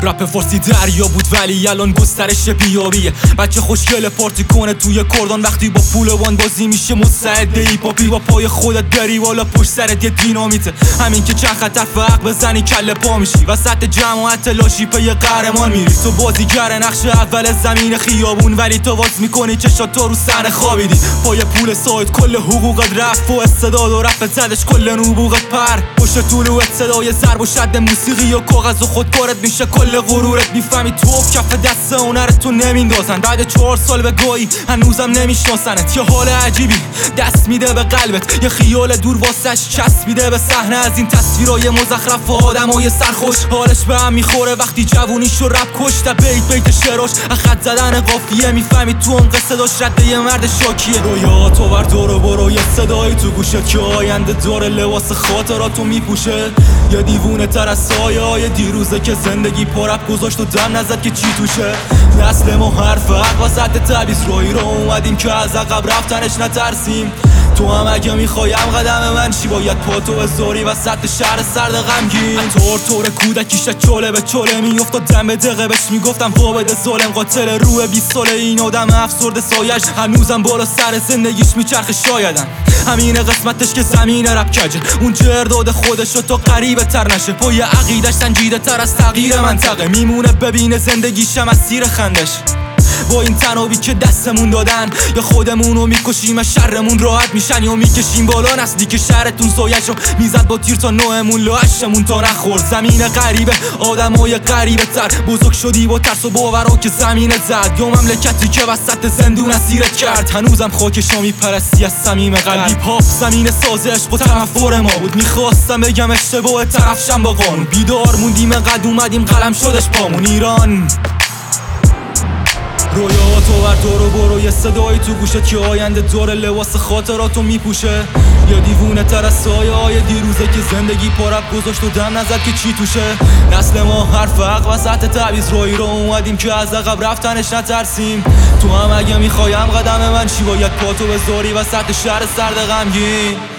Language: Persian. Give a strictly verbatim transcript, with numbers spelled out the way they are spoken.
رپ فارسی دریا بود ولی الان گسترش بیابیه. بچه خوشگل پارتی کنه توی کردان وقتی با پول وان بازی میشه مستعد ایپاپی. با پای خودت بری والا پشت سرت یه دینامیته. همین که چند خطر فرق بزنی کله پا میشی وسط جماعت لاشی پی قهرمان میری. تو بازیگر نقش اول زمین خیابون ولی تو واز میکنی چشات تو رو سر خوابیدی. پای پول سایت کل حقوقت رفت و استعداد و رفت زدش کل نبوغت پر. پشت طلوعت صدای ضرب و شد موسیقی و کاغذ و خودکارت میشه کل غرورت. میفهمی تو کف دست اونرت تو نمیندازن. بعد چهار سال به گاهی هنوزم نمیشناسنت. یه حال عجیبی دست میده به قلبت. یه خیال دور واسش چسبیده به صحنه از این تصویرای مزخرف و آدمای سرخوش. حالش به هم میخوره وقتی جوونیشو رپ کشت. بیت بیت شعراش خط زدن قافیه. میفهمی تو اون قصه داشت رده یه مرد شاکیه. رویاتو بر دور و برو یه صدایی تو گوشت که آینده داره لباس خاطراتو میپوشه. یه دیوونه تر از سایه‌های دیروزه که زندگی پرپ گذاشت و دم نزد که چی توشه. نسل ما هر فرق وسط تبیز روی رو اومدیم که از عقب رفتنش نترسیم. تو هم اگه میخوایم قدم من چی باید پاتو بذاری وسط شهر سرد غمگین. طور طور کودکیشه چوله به چوله میافتاد دم به دقه بهش میگفتم وابد ظالم قاتل روح بیست ساله این آدم افسرده سایش هنوزم بالا سر زندگیش میچرخه. شایدم همین قسمتش که زمین رپ کجه. اون جرداد خودشو تا قریبه تر نشه. پای عقیدش سنجیده تر از تغییر منطقه. میمونه ببینه زندگیشم از سیر خندش. با این تنابی که دستمون دادن یا خودمونو میکشیم شرمون راحت میشن یا میکشیم بالا. نسلی که شهرتون سایشو میزد با تیر تا نوعمون لاهشمون تا نخورد. زمین غریبه آدمای غریبه تر. بزرگ شدی با ترس و باورا که زمینت زد. یا مملکتی که وسط زندون اسیرت کرد. هنوزم خاکشو میپرستی از صمیم قلبی. پاپ زمین ساز عشق و تنفر ما بود. میخواستم بگم اشتباه طرفشم با قانون. بیدار موندیم قد اومدیم قلم شدش پامون. ایران رویاتو بر دور و برو یه صدایی تو گوشت که آینده داره لباس خاطراتو میپوشه. یا دیوونه تر از سایه های دیروزه که زندگی پرپ گذاشت و دم نزد که چی توشه. نسل ما هر فرق وسط تبیز روی رو اومدیم که از عقب رفتنش نترسیم. تو هم اگه میخوایم قدم من چی باید پاتو بذاری وسط شهر سرد غمگین.